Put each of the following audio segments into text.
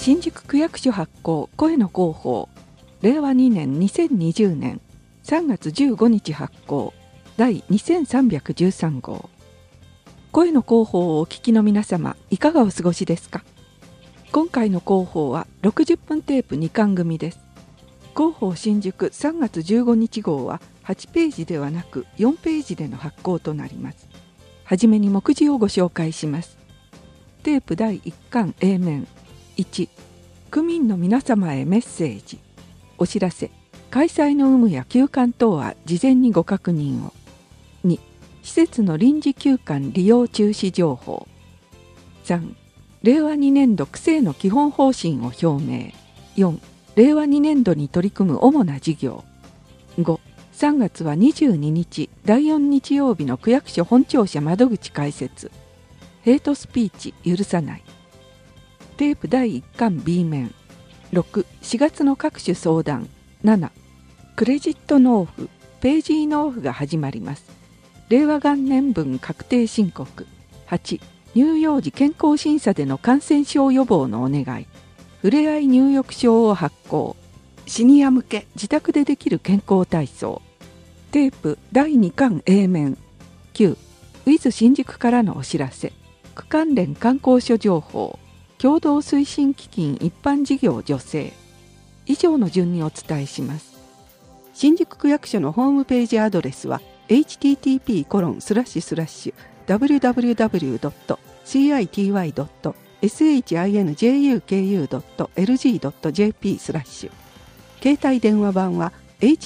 新宿区役所発行声の広報令和2年2020年3月15日発行第2313号。声の広報をお聞きの皆様、いかがお過ごしですか？今回の広報は60分テープ2巻組です。広報新宿3月15日号は8ページではなく4ページでの発行となります。はじめに目次をご紹介します。テープ第1巻 A 面。1、区民の皆様へメッセージ。お知らせ、開催の有無や休館等は事前にご確認を。2、施設の臨時休館利用中止情報。3、令和2年度区政の基本方針を表明。4、令和2年度に取り組む主な事業。5、3月は22日第4日曜日の区役所本庁舎窓口開設。ヘイトスピーチ許さない。テープ第1巻 B 面。6、4月の各種相談。7、クレジット納付、ページ納付が始まります。令和元年分確定申告。8、乳幼児健康審査での感染症予防のお願い。ふれあい入浴証を発行。シニア向け自宅でできる健康体操。テープ第2巻 A 面。9、ウィズ新宿からのお知らせ。区関連観光所情報。共同推進基金一般事業助成。以上の順にお伝えします。新宿区役所のホームページアドレスは http://www.city.shinjuku.lg.jp/ 携帯電話番は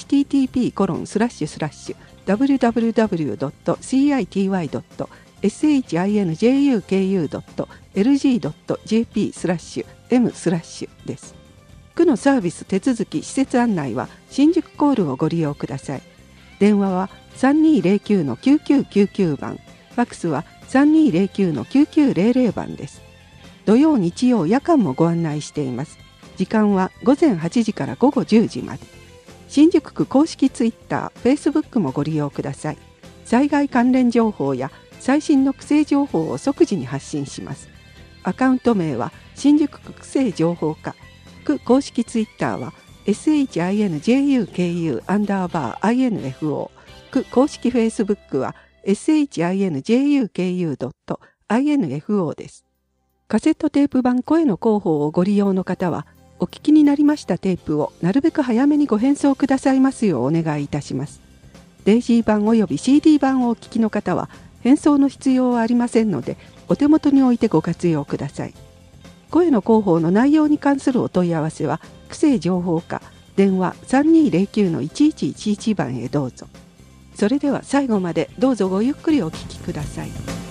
http://www.city.shinjuku.lg.jp/m/ です。区のサービス手続き施設案内は新宿コールをご利用ください。電話は 3209-9999 番、ファックスは 3209-9900 番です。土曜日曜夜間もご案内しています。時間は午前8時から午後10時まで。新宿区公式ツイッター、フェイスブックもご利用ください。災害関連情報や最新の区政情報を即時に発信します。アカウント名は新宿区区政情報課。区公式ツイッターは SHINJUKU_INFO。区公式フェイスブックは SHINJUKU.INFO です。カセットテープ版声の広報をご利用の方は、お聞きになりましたテープをなるべく早めにご返送くださいますようお願いいたします。デイジー版および CD 版をお聞きの方は、返送の必要はありませんので、お手元に置いてご活用ください。声の広報の内容に関するお問い合わせは、区政情報課、電話 3209-1111 番へどうぞ。それでは最後までどうぞごゆっくりお聞きください。